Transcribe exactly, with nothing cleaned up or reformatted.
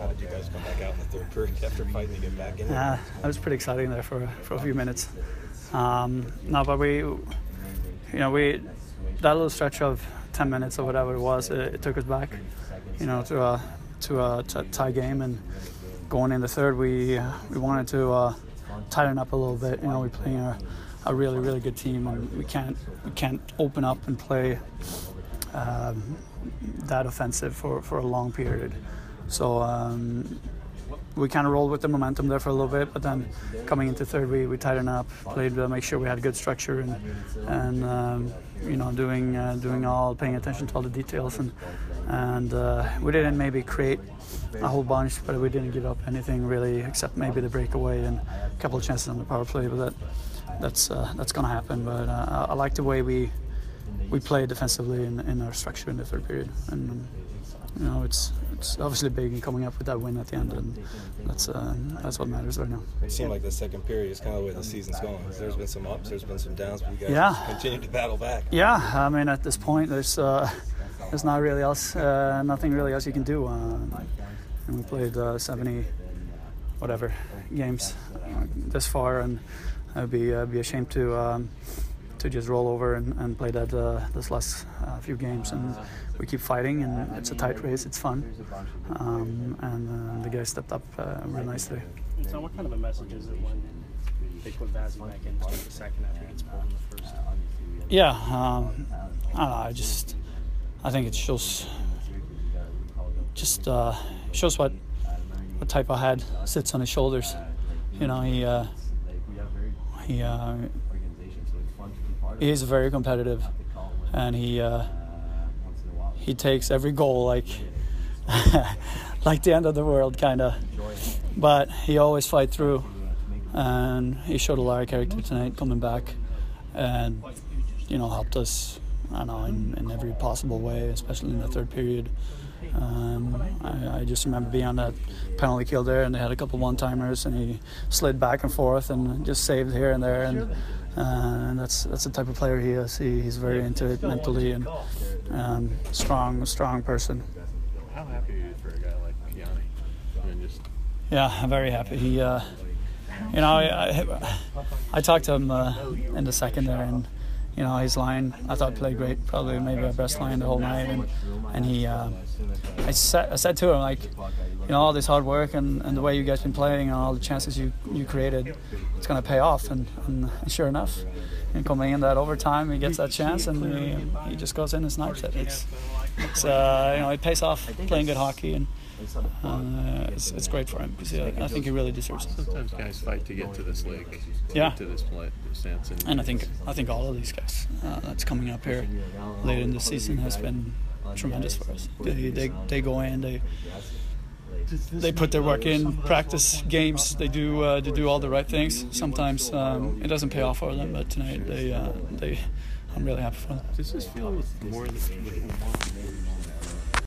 How did you guys come back out in the third period after fighting to get back in? Yeah, that was pretty exciting there for for a few minutes. Um, no, but we, you know, we that little stretch of ten minutes or whatever it was, it, it took us back, you know, to a to a t- tie game, and going in the third, we uh, we wanted to uh, tighten up a little bit. You know, we're playing a, a really really good team, and we can't we can't open up and play um, that offensive for, for a long period. So um, we kind of rolled with the momentum there for a little bit, but then coming into third, we, we tightened up, played to make sure we had good structure, and and um, you know doing uh, doing all paying attention to all the details, and and uh, we didn't maybe create a whole bunch, but we didn't give up anything really except maybe the breakaway and a couple of chances on the power play. But that that's uh, that's going to happen. But uh, I like the way we we play defensively in, in our structure in the third period, and um, you know it's it's obviously big in coming up with that win at the end, and that's uh, that's what matters right now. It seemed like the second period is kind of the way the season's going. There's been some ups, there's been some downs, but you guys yeah. continue to battle back. Yeah, I mean at this point there's uh, there's not really else uh, nothing really else you can do. Uh, and we played uh, seventy whatever games uh, this far, and I'd be uh, be ashamed to. Um, to just roll over and, and play that uh, this last uh, few games, and we keep fighting, and it's a tight race, it's fun, um, and uh, the guys stepped up uh, real nicely. So what kind of a message is it when they put Vazzy back in to the second after he gets pulled in the first? Yeah, um, I don't know, I just I think it shows just uh, shows what what type of head sits on his shoulders. You know, he uh, he uh, He is very competitive, and he uh, he takes every goal like like the end of the world, kind of. But he always fight through, and he showed a lot of character tonight, coming back, and you know helped us. I don't know in, in every possible way, especially in the third period. Um, I, I just remember being on that penalty kill there, and they had a couple one-timers, and he slid back and forth and just saved here and there, and uh, and that's that's the type of player he is. He, he's very into it mentally, and um, strong, strong person. How happy are you for a guy like Kiani? I mean, just yeah, I'm very happy. He, uh, you know, I, I, I talked to him uh, in the second there, and. You know, his line, I thought played great, probably maybe our best line the whole night. And, and he, uh, I, said, I said to him, like, you know, all this hard work and, and the way you guys been playing and all the chances you, you created, it's going to pay off. And, and sure enough, and coming in that overtime, he gets that chance and he, he just goes in and snipes it. It's, it's uh, you know, it pays off playing good hockey, and uh, it's, it's great for him because uh, I think he really deserves it. sometimes guys fight to get to this league, to Yeah. get to this play, sense. And, And I think I think all of these guys uh, that's coming up here later in the season has been tremendous for us. They they, they go in, they they put their work in, practice games, they do uh, they do all the right things. Sometimes um, it doesn't pay off for them, but tonight they uh, they I'm really happy for them. Does this feel with more than with